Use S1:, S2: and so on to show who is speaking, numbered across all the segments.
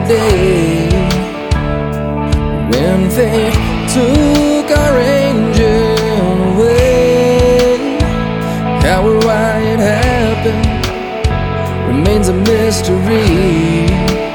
S1: day when they took our angel away. How or why it happened remains a mystery.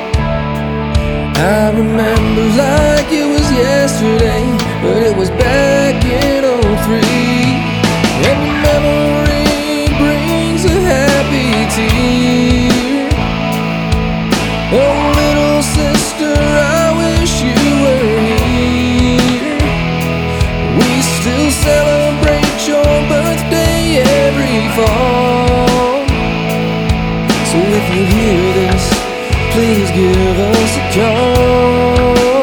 S1: I remember like it was yesterday, but it was back in '03. Every memory brings a happy tear. Oh, little sister, I wish you were here. We still celebrate your birthday every fall. So if you hear this, please give us a call.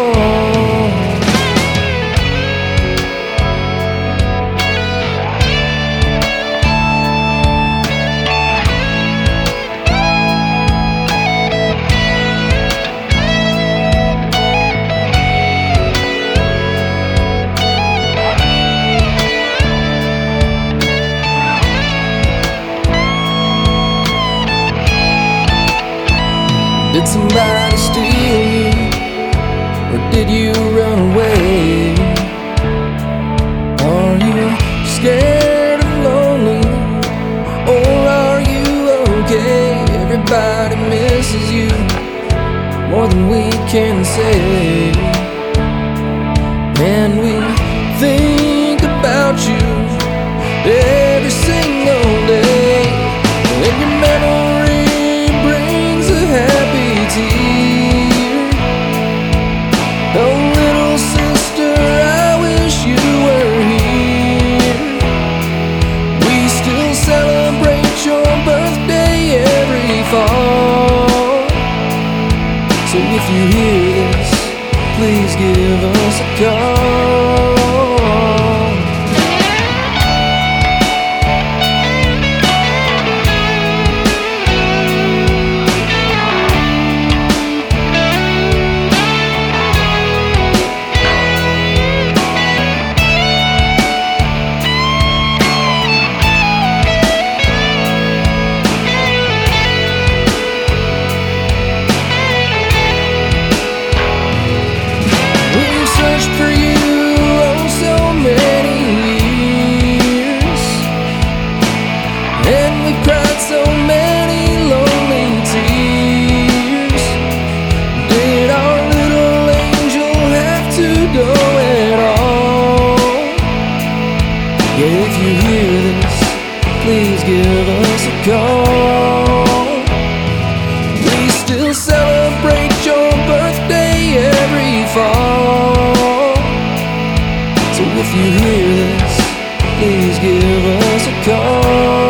S1: Did somebody steal you, or did you run away? Are you scared and lonely, or are you okay? Everybody misses you more than we can say, and we think about you every single day. And your memory brings a happy tear. Oh, little sister, I wish you were here. We still celebrate your birthday every fall. So if you hear this, please give us a call. For you, oh, so many years, and we cried so many lonely tears. Did our little angel have to go at all? Yeah, if you hear this, please give us a call. We still celebrate your birthday every fall. So if you hear this, please give us a call.